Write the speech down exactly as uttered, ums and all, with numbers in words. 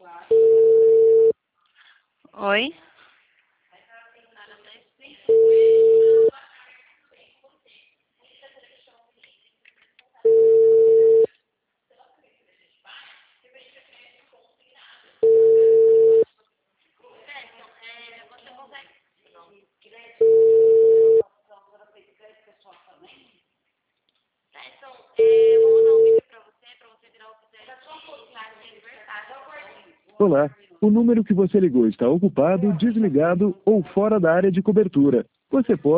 Oi? Olá, o número que você ligou está ocupado, desligado ou fora da área de cobertura. Você pode